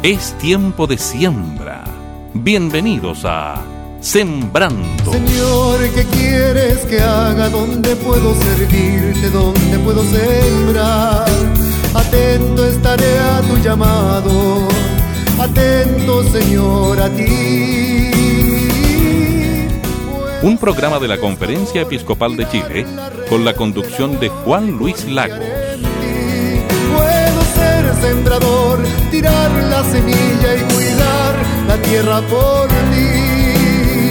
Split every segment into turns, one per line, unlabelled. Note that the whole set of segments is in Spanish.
Es tiempo de siembra. Bienvenidos a Sembrando.
Señor, ¿qué quieres que haga? ¿Dónde puedo servirte? ¿Dónde puedo sembrar? Atento estaré a tu llamado. Atento, Señor, a ti.
Un programa de la Conferencia Episcopal de Chile con la conducción de Juan Luis Lagos.
Puedo ser sembrador, tirar la semilla y cuidar la tierra por mí.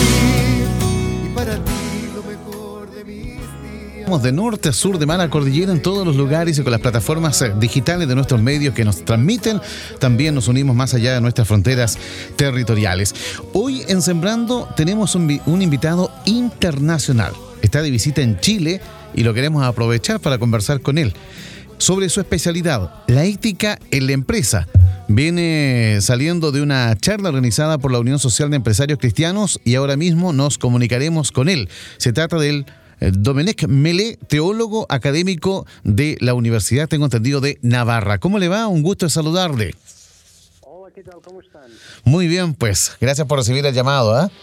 Y para ti lo mejor de mis días.
Estamos de norte a sur, de mar a cordillera, en todos los lugares y con las plataformas digitales de nuestros medios que nos transmiten. También nos unimos más allá de nuestras fronteras territoriales. Hoy en Sembrando tenemos un invitado internacional. Está de visita en Chile y lo queremos aprovechar para conversar con él sobre su especialidad, la ética en la empresa. Viene saliendo de una charla organizada por la Unión Social de Empresarios Cristianos y ahora mismo nos comunicaremos con él. Se trata del Domènec Melé, teólogo académico de la Universidad, tengo entendido, de Navarra. ¿Cómo le va? Un gusto de saludarle.
Hola, ¿qué tal? ¿Cómo están?
Muy bien, pues. Gracias por recibir el llamado, ¿eh?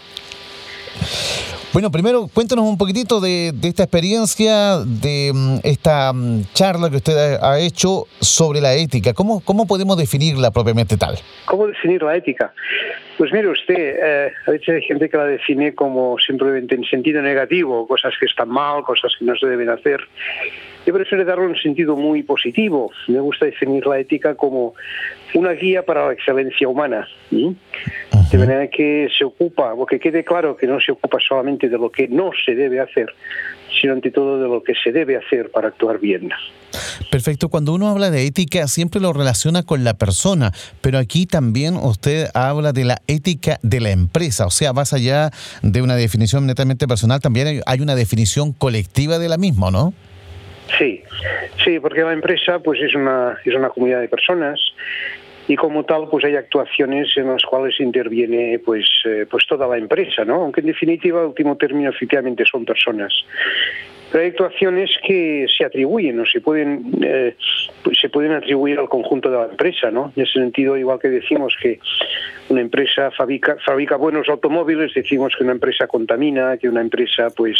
Bueno, primero cuéntanos un poquitito de esta experiencia, de esta charla que usted ha hecho sobre la ética. ¿Cómo podemos definirla propiamente tal?
¿Cómo definir la ética? Pues mire usted, a veces hay gente que la define como simplemente en sentido negativo, cosas que están mal, cosas que no se deben hacer. Yo prefiero darle un sentido muy positivo. Me gusta definir la ética como una guía para la excelencia humana. De manera que se ocupa, o que quede claro que no se ocupa solamente de lo que no se debe hacer, sino ante todo de lo que se debe hacer para actuar bien.
Perfecto. Cuando uno habla de ética siempre lo relaciona con la persona, pero aquí también usted habla de la ética de la empresa, o sea, más allá de una definición netamente personal, también hay una definición colectiva de la misma, ¿no?
Sí, porque la empresa pues es una comunidad de personas y como tal pues hay actuaciones en las cuales interviene pues toda la empresa, ¿no? Aunque en definitiva el último término efectivamente son personas. Pero hay actuaciones que se atribuyen o se pueden atribuir al conjunto de la empresa, ¿no? En ese sentido, igual que decimos que una empresa fabrica buenos automóviles, decimos que una empresa contamina, que una empresa pues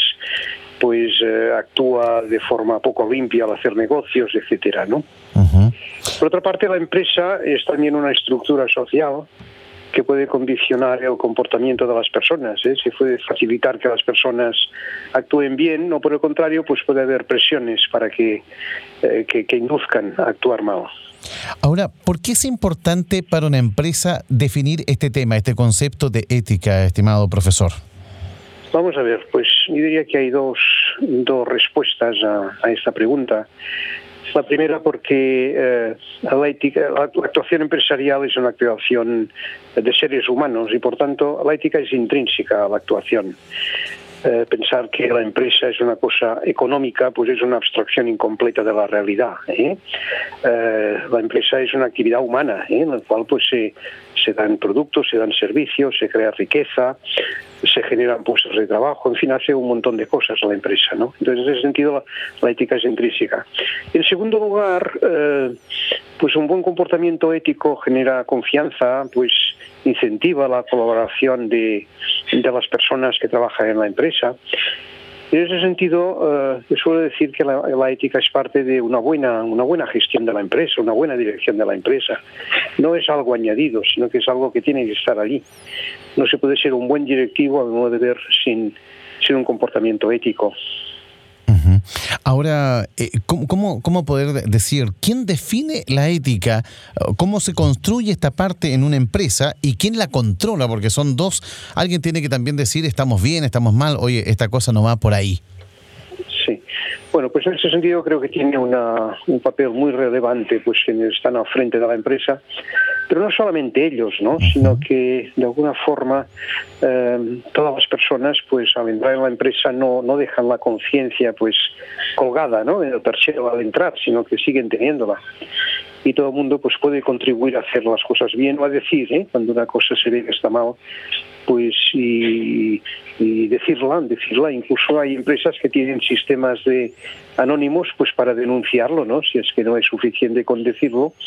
actúa de forma poco limpia al hacer negocios, etcétera, ¿no? Por otra parte, la empresa es también una estructura social que puede condicionar el comportamiento de las personas, se puede facilitar que las personas actúen bien, o por el contrario, pues puede haber presiones para que induzcan a actuar mal.
Ahora, ¿por qué es importante para una empresa definir este tema, este concepto de ética, estimado profesor?
Vamos a ver, pues yo diría que hay dos respuestas a esta pregunta. La primera porque la actuación empresarial es una actuación de seres humanos y por tanto la ética es intrínseca a la actuación. Pensar que la empresa es una cosa económica pues es una abstracción incompleta de la realidad. La empresa es una actividad humana, en la cual pues se dan productos, se dan servicios, se crea riqueza, se generan puestos de trabajo, en fin, hace un montón de cosas la empresa, ¿no? Entonces, en ese sentido, la ética es intrínseca. En segundo lugar, pues un buen comportamiento ético genera confianza, pues incentiva la colaboración de las personas que trabajan en la empresa. En ese sentido, yo suelo decir que la ética es parte de una buena gestión de la empresa, una buena dirección de la empresa. No es algo añadido, sino que es algo que tiene que estar allí. No se puede ser un buen directivo, a mi modo de ver, sin un comportamiento ético.
Ahora, ¿cómo poder decir quién define la ética? ¿Cómo se construye esta parte en una empresa y quién la controla? Porque son dos. Alguien tiene que también decir estamos bien, estamos mal, oye, esta cosa no va por ahí.
Sí. Bueno, pues en ese sentido creo que tiene un papel muy relevante pues quienes están al frente de la empresa, pero no solamente ellos, ¿no? Sino que de alguna forma todas las personas pues al entrar en la empresa no dejan la conciencia pues colgada, ¿no? En el perchero al entrar, sino que siguen teniéndola. Y todo el mundo pues puede contribuir a hacer las cosas bien o a decir, cuando una cosa se ve que está mal, pues y decirla. Incluso hay empresas que tienen sistemas de anónimos pues para denunciarlo, ¿no? Si es que no es suficiente con decirlo,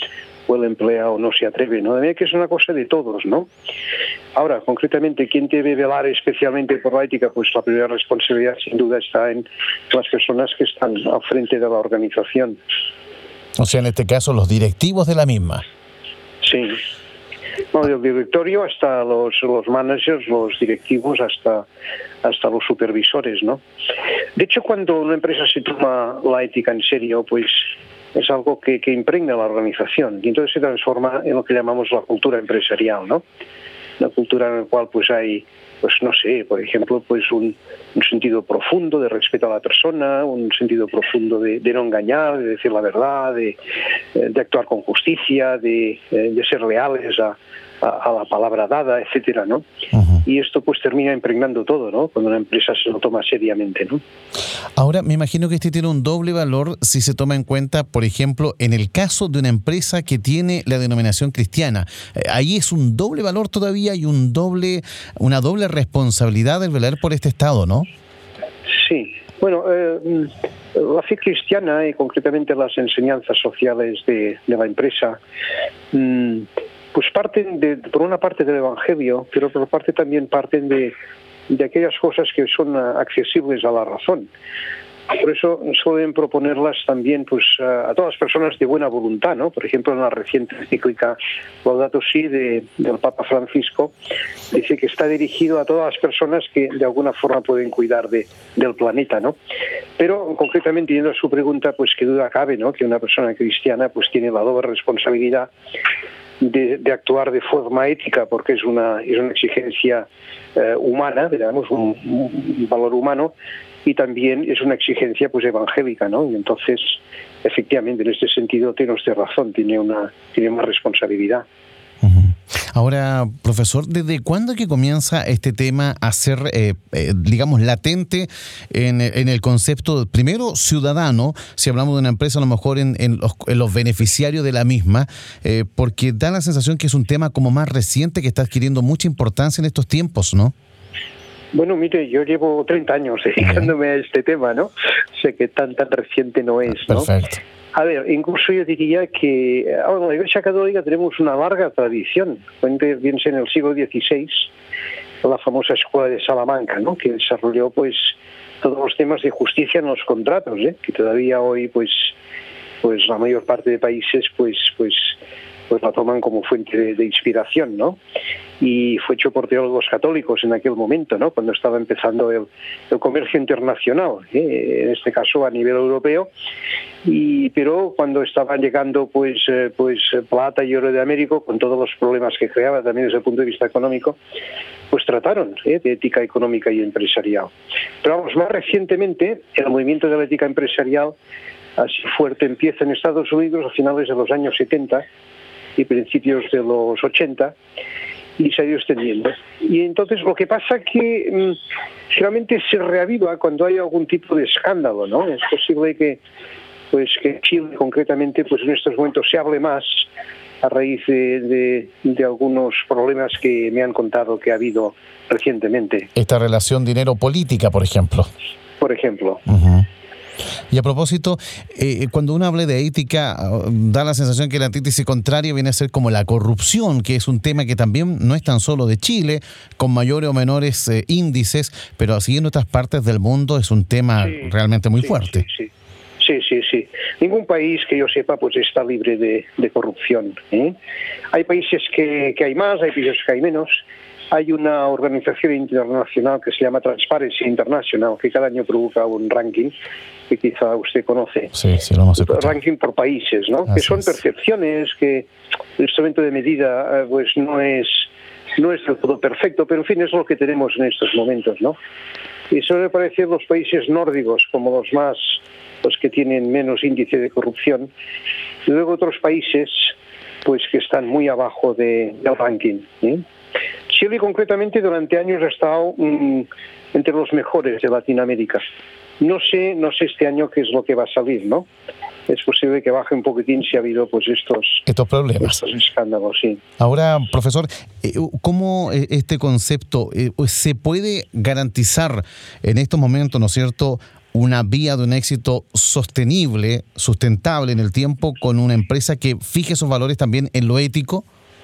el empleado no se atreve, ¿no? De manera que es una cosa de todos, ¿no? Ahora, concretamente, ¿quién debe velar especialmente por la ética? Pues la primera responsabilidad, sin duda, está en las personas que están al frente de la organización.
O sea, en este caso, los directivos de la misma.
Sí. No, del directorio hasta los managers, los directivos, hasta los supervisores, ¿no? De hecho, cuando una empresa se toma la ética en serio, pues es algo que impregna la organización y entonces se transforma en lo que llamamos la cultura empresarial, ¿no? Una cultura en la cual pues hay, pues no sé, por ejemplo, pues un sentido profundo de respeto a la persona, un sentido profundo de no engañar, de decir la verdad, de actuar con justicia, de ser leales a la palabra dada, etcétera, ¿no? Uh-huh. Y esto pues termina impregnando todo, ¿no? Cuando una empresa se lo toma seriamente, ¿no?
Ahora, me imagino que este tiene un doble valor si se toma en cuenta, por ejemplo, en el caso de una empresa que tiene la denominación cristiana. Ahí es un doble valor todavía y una doble responsabilidad del velar por este Estado, ¿no?
Sí. Bueno, la fe cristiana y concretamente las enseñanzas sociales de la empresa pues parten por una parte del Evangelio, pero por otra parte también parten de aquellas cosas que son accesibles a la razón. Por eso suelen proponerlas también pues a todas las personas de buena voluntad, ¿no? Por ejemplo, en la reciente encíclica Laudato Si del Papa Francisco dice que está dirigido a todas las personas que de alguna forma pueden cuidar del planeta, ¿no? Pero concretamente yendo a su pregunta, pues qué duda cabe, ¿no? Que una persona cristiana pues tiene la doble responsabilidad de actuar de forma ética, porque es una exigencia humana, digamos, un valor humano, y también es una exigencia pues evangélica, ¿no? Y entonces, efectivamente, en este sentido tiene usted razón, tiene más responsabilidad.
Uh-huh. Ahora, profesor, ¿desde cuándo que comienza este tema a ser, digamos, latente en el concepto, primero, ciudadano, si hablamos de una empresa, a lo mejor en los beneficiarios de la misma, porque da la sensación que es un tema como más reciente que está adquiriendo mucha importancia en estos tiempos, ¿no?
Bueno, mire, yo llevo 30 años dedicándome a este tema, ¿no? Sé que tan reciente no es, ¿no?
Perfecto.
A ver, incluso yo diría que en la Iglesia Católica tenemos una larga tradición, bien sea en el siglo XVI, la famosa Escuela de Salamanca, ¿no? Que desarrolló pues todos los temas de justicia en los contratos, que todavía hoy pues la mayor parte de países pues la toman como fuente de inspiración, ¿no? Y fue hecho por teólogos católicos en aquel momento, ¿no? Cuando estaba empezando el comercio internacional, en este caso a nivel europeo, pero cuando estaban llegando pues plata y oro de América, con todos los problemas que creaba también desde el punto de vista económico, pues trataron de ética económica y empresarial. Pero vamos, más recientemente el movimiento de la ética empresarial así fuerte empieza en Estados Unidos a finales de los años 70 y principios de los 80 y se ha ido extendiendo. Y entonces lo que pasa que realmente se reaviva cuando hay algún tipo de escándalo, ¿no? Es posible que Chile concretamente pues en estos momentos se hable más a raíz de algunos problemas que me han contado que ha habido recientemente.
Esta relación dinero-política, por ejemplo.
Por ejemplo.
Uh-huh. Y a propósito, cuando uno habla de ética, da la sensación que la antítesis contraria viene a ser como la corrupción, que es un tema que también no es tan solo de Chile, con mayores o menores índices, pero así en otras partes del mundo es un tema realmente muy fuerte.
Sí. Ningún país que yo sepa pues está libre de corrupción. Hay países que hay más, hay países que hay menos. Hay una organización internacional que se llama Transparency International, que cada año provoca un ranking que quizá usted conoce.
Sí, lo hemos escuchado.
Ranking por países, ¿no?
Así
que son percepciones, que el instrumento de medida pues no es del todo perfecto, pero en fin, es lo que tenemos en estos momentos, ¿no? Y suele parecer los países nórdicos como los que tienen menos índice de corrupción, y luego otros países pues que están muy abajo del ranking, Chile concretamente durante años ha estado entre los mejores de Latinoamérica. No sé este año qué es lo que va a salir, ¿no? Es posible que baje un poquitín si ha habido pues estos
problemas,
estos escándalos, sí.
Ahora, profesor, ¿cómo este concepto se puede garantizar en estos momentos, ¿no es cierto?, una vía de un éxito sostenible, sustentable en el tiempo, con una empresa que fije sus valores también en lo ético?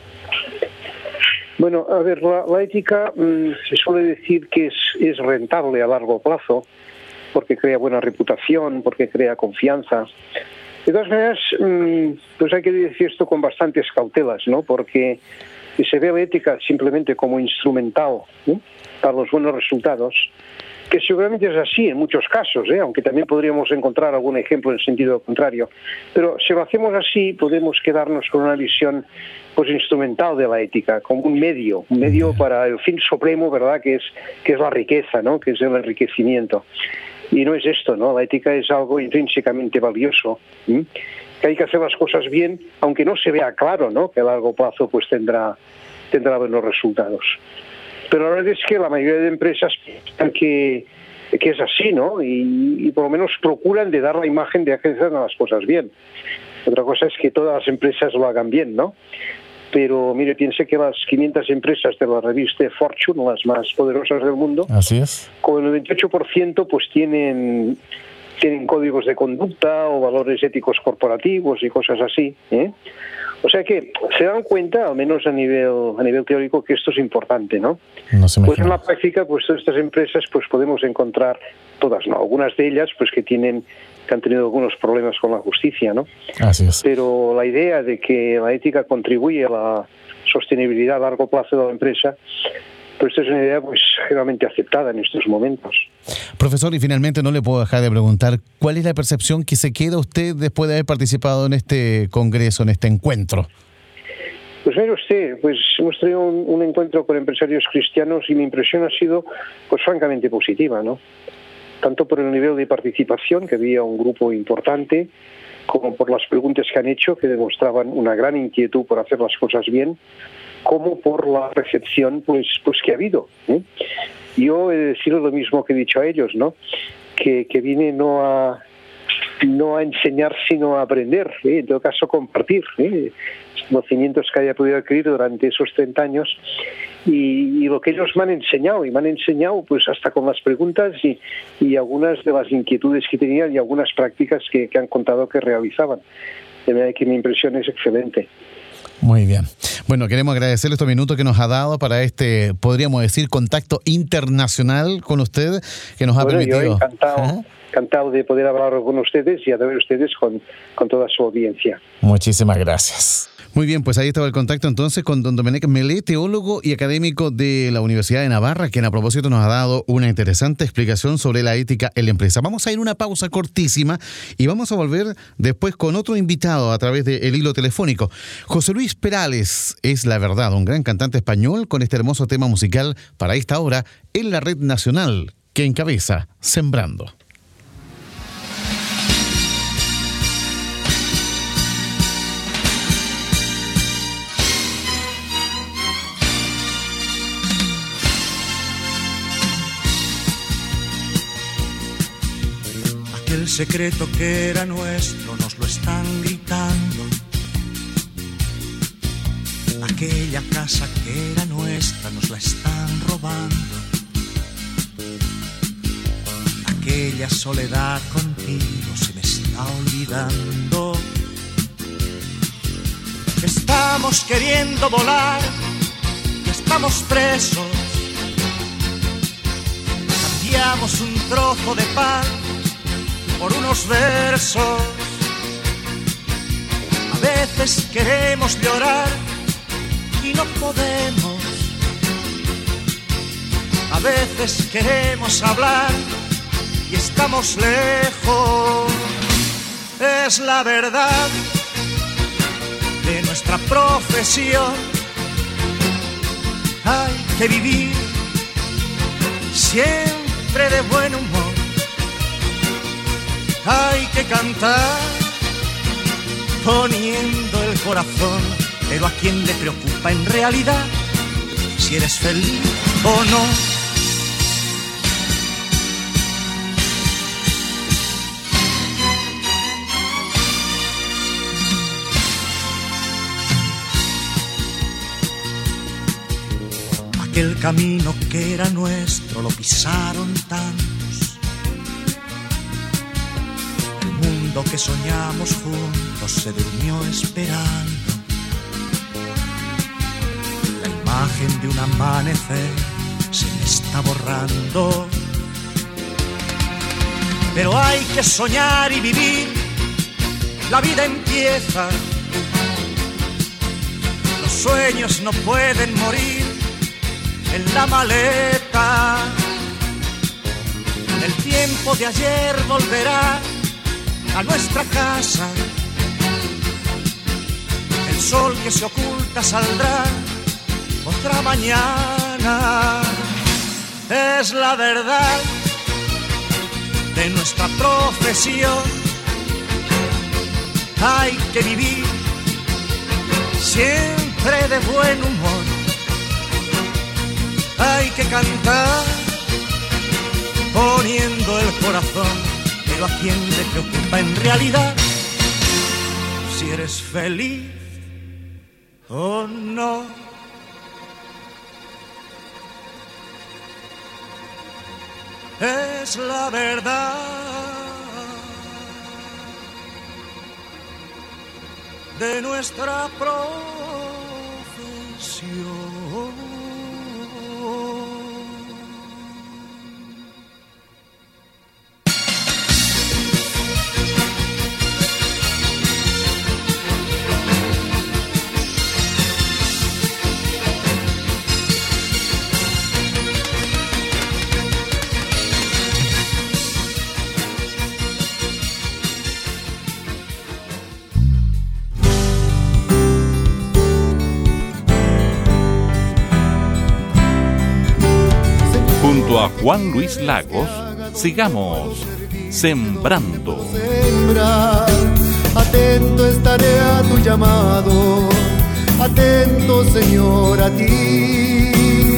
Bueno, a ver, la ética se suele decir que es rentable a largo plazo, porque crea buena reputación, porque crea confianza. De todas maneras, pues hay que decir esto con bastantes cautelas, ¿no? Porque si se ve la ética simplemente como instrumental, ¿no?, para los buenos resultados, que seguramente es así en muchos casos, aunque también podríamos encontrar algún ejemplo en sentido contrario. Pero si lo hacemos así, podemos quedarnos con una visión pues instrumental de la ética, como un medio para el fin supremo, ¿verdad?, que es la riqueza, ¿no?, que es el enriquecimiento. Y no es esto, ¿no? La ética es algo intrínsecamente valioso, que hay que hacer las cosas bien, aunque no se vea claro, ¿no?, que a largo plazo pues tendrá buenos resultados. Pero la verdad es que la mayoría de empresas piensan que es así, ¿no? Y por lo menos procuran de dar la imagen de que hacen las cosas bien. Otra cosa es que todas las empresas lo hagan bien, ¿no? Pero mire, piense que las 500 empresas de la revista Fortune, las más poderosas del mundo,
así es,
con el 98% pues tienen códigos de conducta o valores éticos corporativos y cosas así, O sea que se dan cuenta, al menos a nivel teórico, que esto es importante, ¿no? Pues en la práctica, pues todas estas empresas, pues podemos encontrar, todas no, algunas de ellas, pues que han tenido algunos problemas con la justicia, ¿no?
Así es.
Pero la idea de que la ética contribuye a la sostenibilidad a largo plazo de la empresa, pues esta es una idea pues generalmente aceptada en estos momentos.
Profesor, y finalmente no le puedo dejar de preguntar, ¿cuál es la percepción que se queda usted después de haber participado en este congreso, en este encuentro?
Pues mire usted, pues hemos tenido un encuentro con empresarios cristianos y mi impresión ha sido pues francamente positiva, ¿no? Tanto por el nivel de participación, que había un grupo importante, como por las preguntas que han hecho, que demostraban una gran inquietud por hacer las cosas bien, como por la recepción pues que ha habido. Yo he de decir lo mismo que he dicho a ellos, ¿no? Que vine no a enseñar, sino a aprender, en todo caso compartir conocimientos que haya podido adquirir durante esos 30 años y lo que ellos me han enseñado, pues hasta con las preguntas y algunas de las inquietudes que tenían y algunas prácticas que han contado que realizaban. De manera que mi impresión es excelente.
Muy bien. Bueno, queremos agradecerle estos minutos que nos ha dado para este, podríamos decir, contacto internacional con usted, que nos ha permitido.
Yo encantado de poder hablar con ustedes y a través de ustedes con toda su audiencia.
Muchísimas gracias. Muy bien, pues ahí estaba el contacto entonces con don Domenech Melé, teólogo y académico de la Universidad de Navarra, quien a propósito nos ha dado una interesante explicación sobre la ética en la empresa. Vamos a ir a una pausa cortísima y vamos a volver después con otro invitado a través del hilo telefónico. José Luis Perales es, la verdad, un gran cantante español con este hermoso tema musical para esta hora en la red nacional que encabeza Sembrando.
El secreto que era nuestro nos lo están gritando. Aquella casa que era nuestra nos la están robando. Aquella soledad contigo se me está olvidando. Estamos queriendo volar y estamos presos. Cambiamos un trozo de pan por unos versos. A veces queremos llorar y no podemos. A veces queremos hablar y estamos lejos. Es la verdad de nuestra profesión. Hay que vivir siempre de buen humor. Hay que cantar poniendo el corazón, pero ¿a quién le preocupa en realidad si eres feliz o no? Aquel camino que era nuestro lo pisaron tantos. mundo que soñamos juntos se durmió esperando la imagen de un amanecer, se me está borrando. Pero hay que soñar y vivir, la vida empieza. Los sueños no pueden morir en la maleta. El tiempo de ayer volverá a nuestra casa. El sol que se oculta saldrá otra mañana. Es la verdad de nuestra profesión. Hay que vivir siempre de buen humor. Hay que cantar poniendo el corazón, pero a quién le preocupa en realidad si eres feliz o no. Es la verdad de nuestra profesión.
Junto a Juan Luis Lagos, sigamos sembrando.
Sembrar, atento estaré a tu llamado, atento Señor a ti.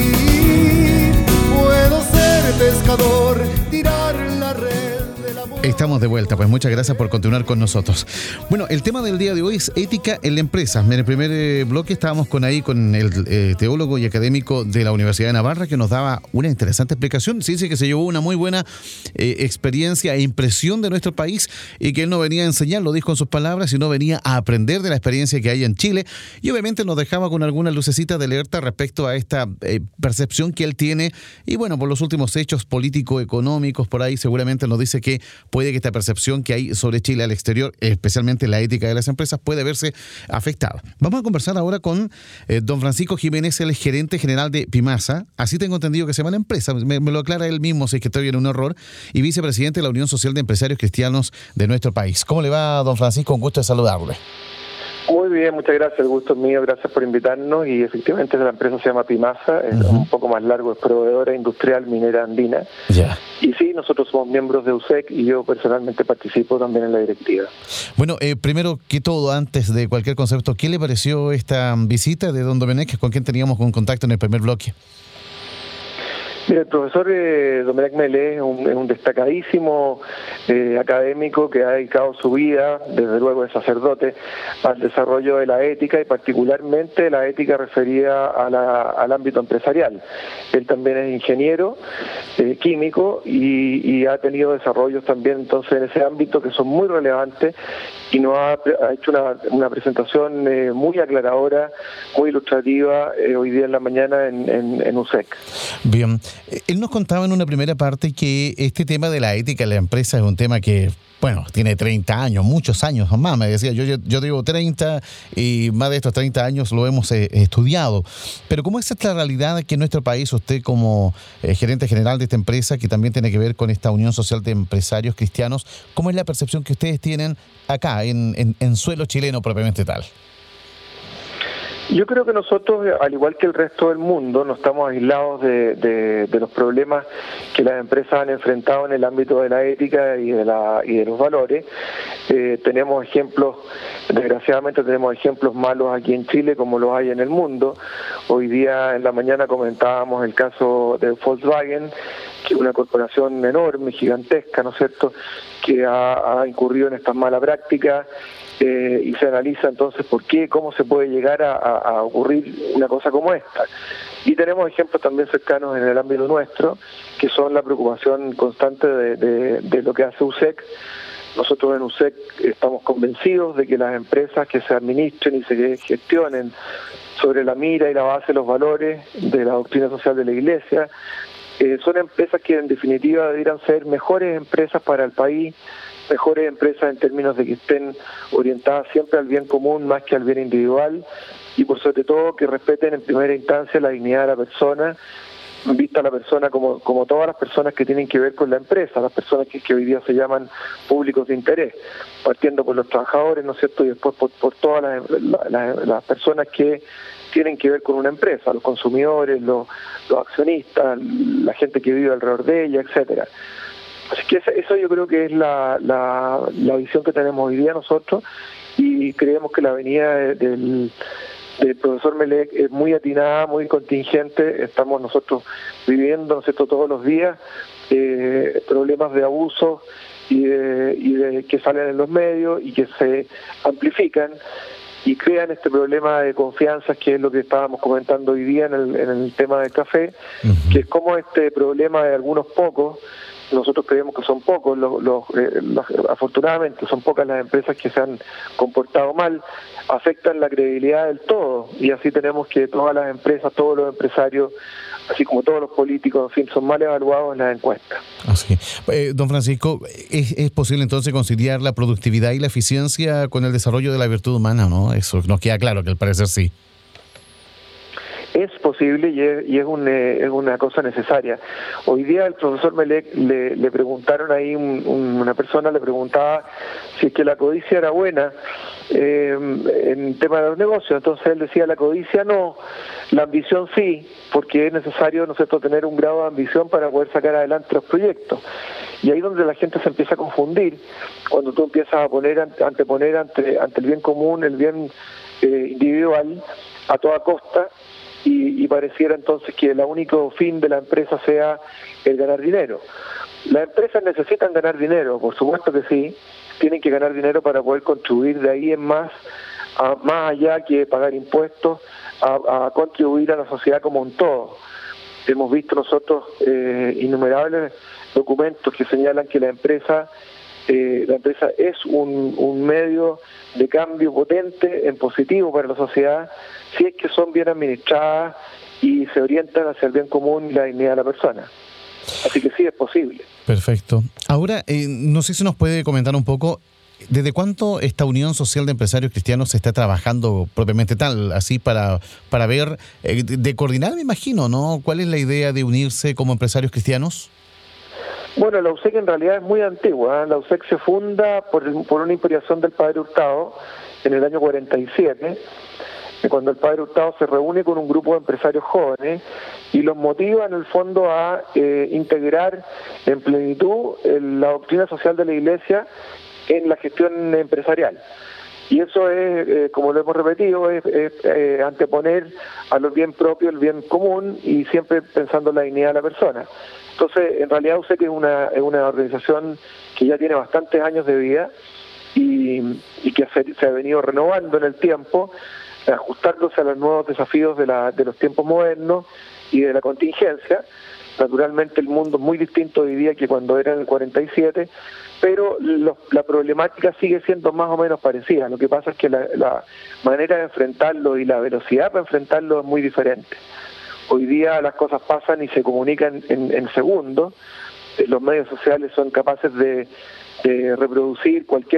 Puedo ser pescador, tirar la red del amor.
Estamos de vuelta, pues muchas gracias por continuar con nosotros. Bueno, el tema del día de hoy es ética en la empresa. En el primer bloque estábamos con el teólogo y académico de la Universidad de Navarra, que nos daba una interesante explicación. Sí, dice que se llevó una muy buena experiencia e impresión de nuestro país y que él no venía a enseñar, lo dijo en sus palabras, sino venía a aprender de la experiencia que hay en Chile, y obviamente nos dejaba con alguna lucecita de alerta respecto a esta percepción que él tiene, y bueno, por los últimos hechos político-económicos por ahí seguramente nos dice que puede que esta percepción que hay sobre Chile al exterior, especialmente la ética de las empresas, puede verse afectada. Vamos a conversar ahora con don Francisco Jiménez, el gerente general de Pimasa, así tengo entendido que se llama la empresa, me lo aclara él mismo si es que estoy en un error, y vicepresidente de la Unión Social de Empresarios Cristianos de nuestro país. ¿Cómo le va, don Francisco? Un gusto de saludarle.
Muy bien, muchas gracias, el gusto es mío, gracias por invitarnos, y efectivamente la empresa se llama Pimasa, es un poco más largo, es proveedora industrial minera andina, y sí, nosotros somos miembros de USEC y yo personalmente participo también en la directiva.
Bueno, primero que todo, antes de cualquier concepto, ¿qué le pareció esta visita de don Domenech, con quien teníamos un contacto en el primer bloque?
Mira, el profesor Domenech Melé es un destacadísimo académico que ha dedicado su vida, desde luego de sacerdote, al desarrollo de la ética, y particularmente la ética referida al ámbito empresarial. Él también es ingeniero químico y ha tenido desarrollos también entonces en ese ámbito que son muy relevantes, y nos ha hecho una presentación muy aclaradora, muy ilustrativa hoy día en la mañana en USEC.
Bien, él nos contaba en una primera parte que este tema de la ética en la empresa es un tema que, bueno, tiene 30 años, muchos años más, me decía, yo digo 30 y más de estos 30 años lo hemos estudiado, pero ¿cómo es esta realidad que en nuestro país, usted como gerente general de esta empresa, que también tiene que ver con esta Unión Social de Empresarios Cristianos, cómo es la percepción que ustedes tienen acá, en suelo chileno propiamente tal?
Yo creo que nosotros, al igual que el resto del mundo, no estamos aislados de los problemas que las empresas han enfrentado en el ámbito de la ética y de los valores. Tenemos ejemplos, desgraciadamente tenemos ejemplos malos aquí en Chile como los hay en el mundo. Hoy día en la mañana comentábamos el caso de Volkswagen, que es una corporación enorme, gigantesca, ¿no es cierto?, que ha incurrido en estas malas prácticas. Y se analiza entonces por qué, cómo se puede llegar a ocurrir una cosa como esta. Y tenemos ejemplos también cercanos en el ámbito nuestro, que son la preocupación constante de lo que hace USEC Nosotros en USEC estamos convencidos de que las empresas que se administren y se gestionen sobre la mira y la base de los valores de la doctrina social de la Iglesia, son empresas que en definitiva deberían ser mejores empresas para el país, mejores empresas en términos de que estén orientadas siempre al bien común más que al bien individual, y por sobre todo que respeten en primera instancia la dignidad de la persona, vista a la persona como todas las personas que tienen que ver con la empresa, las personas que hoy día se llaman públicos de interés, partiendo por los trabajadores, ¿no es cierto?, y después por todas las personas que tienen que ver con una empresa, los consumidores, los accionistas, la gente que vive alrededor de ella, etcétera. Así que eso yo creo que es la visión que tenemos hoy día nosotros, y creemos que la venida del profesor Melec es muy atinada, muy contingente. Estamos nosotros viviendo, ¿no es cierto?, todos los días problemas de abuso y de que salen en los medios y que se amplifican y crean este problema de confianza, que es lo que estábamos comentando hoy día en el tema del café, que es como este problema de algunos pocos. Nosotros creemos que son pocos, afortunadamente son pocas las empresas que se han comportado mal, afectan la credibilidad del todo, y así tenemos que todas las empresas, todos los empresarios, así como todos los políticos, en fin, son mal evaluados en las encuestas.
Así. Don Francisco, ¿es posible entonces conciliar la productividad y la eficiencia con el desarrollo de la virtud humana, no? Eso nos queda claro que al parecer sí.
Es posible y es una cosa necesaria. Hoy día el profesor Melec le preguntaron ahí, una persona le preguntaba si es que la codicia era buena en tema de los negocios. Entonces él decía, la codicia no, la ambición sí, porque es necesario, ¿no es cierto?, tener un grado de ambición para poder sacar adelante los proyectos. Y ahí donde la gente se empieza a confundir, cuando tú empiezas a anteponer ante el bien común, el bien individual, a toda costa, y pareciera entonces que el único fin de la empresa sea el ganar dinero. Las empresas necesitan ganar dinero, por supuesto que sí, tienen que ganar dinero para poder contribuir de ahí en más allá que pagar impuestos, a contribuir a la sociedad como un todo. Hemos visto nosotros innumerables documentos que señalan que la empresa es un medio de cambio potente en positivo para la sociedad, si es que son bien administradas y se orientan hacia el bien común y la dignidad de la persona. Así que sí, es posible.
Perfecto. Ahora, no sé si nos puede comentar un poco, ¿desde cuánto esta Unión Social de Empresarios Cristianos se está trabajando propiamente tal, así para ver, de coordinar, me imagino, ¿no? ¿Cuál es la idea de unirse como empresarios cristianos?
Bueno, la USEC en realidad es muy antigua, ¿eh? La USEC se funda por una inspiración del Padre Hurtado en el año 47, cuando el Padre Hurtado se reúne con un grupo de empresarios jóvenes y los motiva en el fondo a integrar en plenitud la doctrina social de la Iglesia en la gestión empresarial. Y eso es, como lo hemos repetido, es anteponer a lo bien propio, el bien común, y siempre pensando en la dignidad de la persona. Entonces, en realidad USEC es una organización que ya tiene bastantes años de vida y que se ha venido renovando en el tiempo, ajustándose a los nuevos desafíos de los tiempos modernos y de la contingencia. Naturalmente el mundo es muy distinto hoy día que cuando era en el 47, pero la problemática sigue siendo más o menos parecida. Lo que pasa es que la manera de enfrentarlo y la velocidad para enfrentarlo es muy diferente. Hoy día las cosas pasan y se comunican en segundos. Los medios sociales son capaces de reproducir cualquier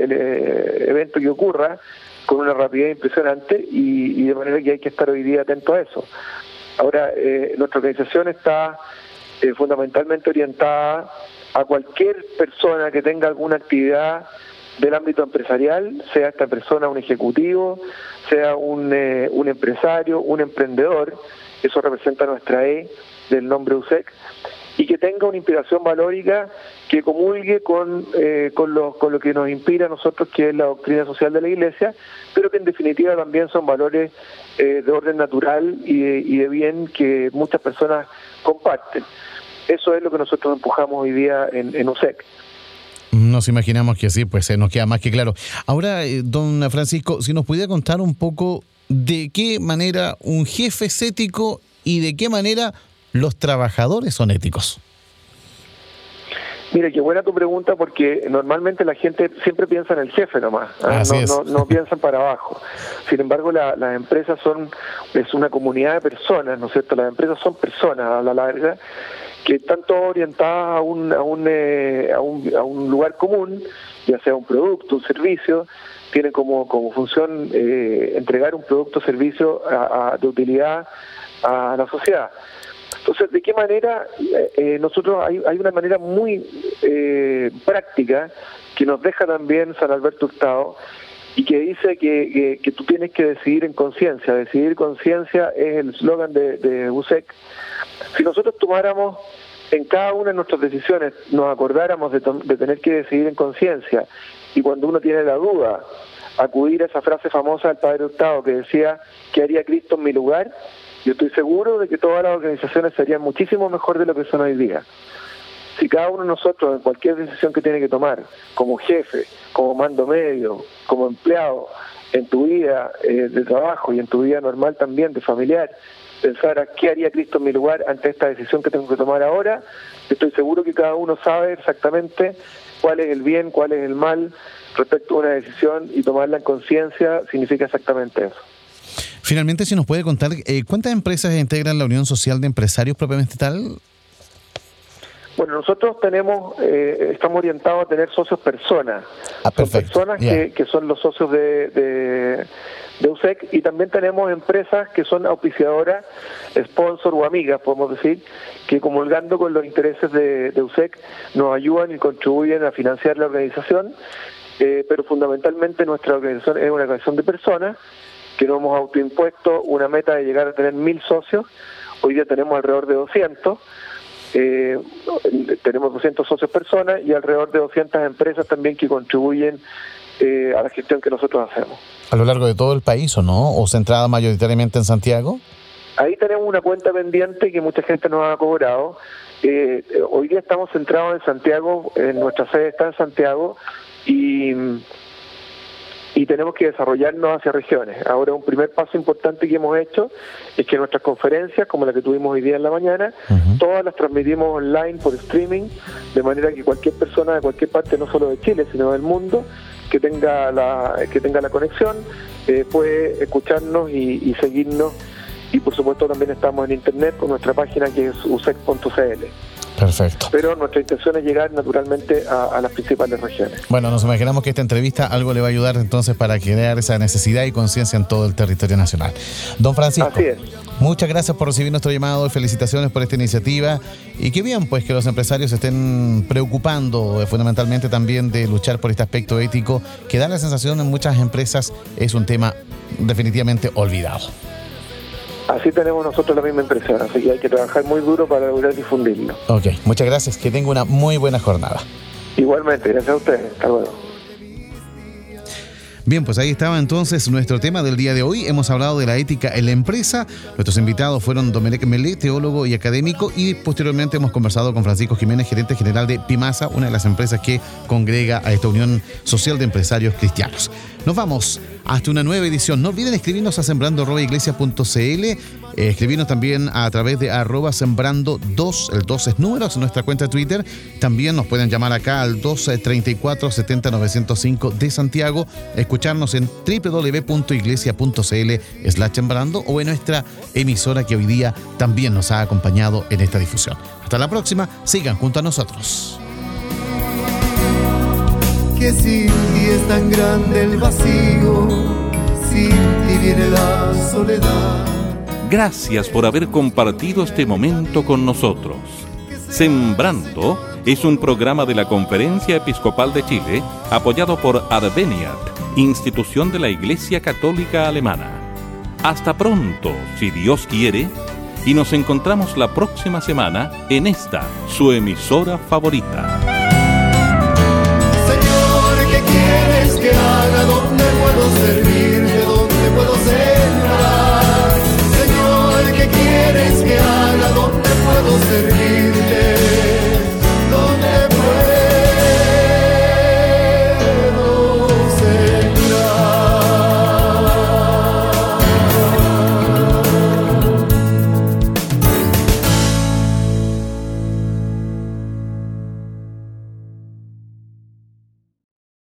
evento que ocurra con una rapidez impresionante, y de manera que hay que estar hoy día atento a eso. Ahora, nuestra organización está fundamentalmente orientada a cualquier persona que tenga alguna actividad del ámbito empresarial, sea esta persona un ejecutivo, sea un empresario, un emprendedor. Eso representa nuestra E del nombre USEC, y que tenga una inspiración valórica que comulgue con lo que nos inspira a nosotros, que es la doctrina social de la Iglesia, pero que en definitiva también son valores de orden natural y de bien que muchas personas comparten. Eso es lo que nosotros empujamos hoy día en USEC.
Nos imaginamos que sí, pues nos queda más que claro. Ahora, don Francisco, si nos pudiera contar un poco de qué manera un jefe es ético y de qué manera los trabajadores son éticos.
Mira, qué buena tu pregunta, porque normalmente la gente siempre piensa en el jefe nomás, no piensan para abajo. Sin embargo, las empresas es una comunidad de personas, ¿no es cierto? Las empresas son personas a la larga que están todas orientadas a un lugar común, ya sea un producto, un servicio. Tienen como función entregar un producto o servicio de utilidad a la sociedad. Entonces, ¿de qué manera? Nosotros hay una manera muy práctica que nos deja también San Alberto Hurtado, y que dice que tú tienes que decidir en conciencia. Decidir conciencia es el eslogan de USEC. Si nosotros tomáramos en cada una de nuestras decisiones, nos acordáramos de tener que decidir en conciencia, y cuando uno tiene la duda, acudir a esa frase famosa del Padre Hurtado que decía: ¿qué haría Cristo en mi lugar? Yo estoy seguro de que todas las organizaciones serían muchísimo mejor de lo que son hoy día. Si cada uno de nosotros, en cualquier decisión que tiene que tomar, como jefe, como mando medio, como empleado, en tu vida de trabajo y en tu vida normal también, de familiar, pensara: ¿qué haría Cristo en mi lugar ante esta decisión que tengo que tomar ahora? Estoy seguro que cada uno sabe exactamente cuál es el bien, cuál es el mal respecto a una decisión, y tomarla en conciencia significa exactamente eso.
Finalmente, si nos puede contar, ¿cuántas empresas integran la Unión Social de Empresarios propiamente tal?
Bueno, nosotros estamos orientados a tener socios personas. Son personas que son los socios de USEC, y también tenemos empresas que son auspiciadoras, sponsor o amigas, podemos decir, que comulgando con los intereses de USEC nos ayudan y contribuyen a financiar la organización, pero fundamentalmente nuestra organización es una organización de personas que nos hemos autoimpuesto una meta de llegar a tener 1.000 socios. Hoy día tenemos alrededor de 200. Tenemos 200 socios personas y alrededor de 200 empresas también que contribuyen a la gestión que nosotros hacemos.
¿A lo largo de todo el país o no? ¿O centrada mayoritariamente en Santiago?
Ahí tenemos una cuenta pendiente que mucha gente nos ha cobrado. Hoy día estamos centrados en Santiago, nuestra sede está en Santiago, y tenemos que desarrollarnos hacia regiones. Ahora, un primer paso importante que hemos hecho es que nuestras conferencias, como la que tuvimos hoy día en la mañana, todas las transmitimos online por streaming, de manera que cualquier persona de cualquier parte, no solo de Chile, sino del mundo, que tenga la conexión, puede escucharnos y seguirnos. Y por supuesto también estamos en internet con nuestra página, que es usec.cl.
Perfecto.
Pero nuestra intención es llegar naturalmente a las principales regiones.
Bueno, nos imaginamos que esta entrevista algo le va a ayudar entonces para crear esa necesidad y conciencia en todo el territorio nacional. Don Francisco,
así es.
Muchas gracias por recibir nuestro llamado y felicitaciones por esta iniciativa. Y qué bien pues que los empresarios se estén preocupando fundamentalmente también de luchar por este aspecto ético, que da la sensación en muchas empresas es un tema definitivamente olvidado.
Así tenemos nosotros la misma impresión, así que hay que trabajar muy duro para lograr difundirlo.
Ok, muchas gracias, que tenga una muy buena jornada.
Igualmente, gracias a ustedes, hasta luego.
Bien, pues ahí estaba entonces nuestro tema del día de hoy. Hemos hablado de la ética en la empresa. Nuestros invitados fueron Domenech Melé, teólogo y académico, y posteriormente hemos conversado con Francisco Jiménez, gerente general de PIMASA, una de las empresas que congrega a esta Unión Social de Empresarios Cristianos. Nos vamos hasta una nueva edición. No olviden escribirnos a sembrando@iglesia.cl, escribirnos también a través de @sembrando2, el 2 es números, en nuestra cuenta de Twitter. También nos pueden llamar acá al 234-70-905 de Santiago, escucharnos en www.iglesia.cl/sembrando o en nuestra emisora que hoy día también nos ha acompañado en esta difusión. Hasta la próxima, sigan junto a nosotros.
Que sin ti es tan grande el vacío, sin ti viene la soledad.
Gracias por haber compartido este momento con nosotros. Sembrando es un programa de la Conferencia Episcopal de Chile, apoyado por Adveniat, institución de la Iglesia Católica Alemana. Hasta pronto, si Dios quiere, y nos encontramos la próxima semana en esta, su emisora favorita.
¿Qué quieres que haga? ¿Dónde puedo servirte? ¿Dónde puedo ser?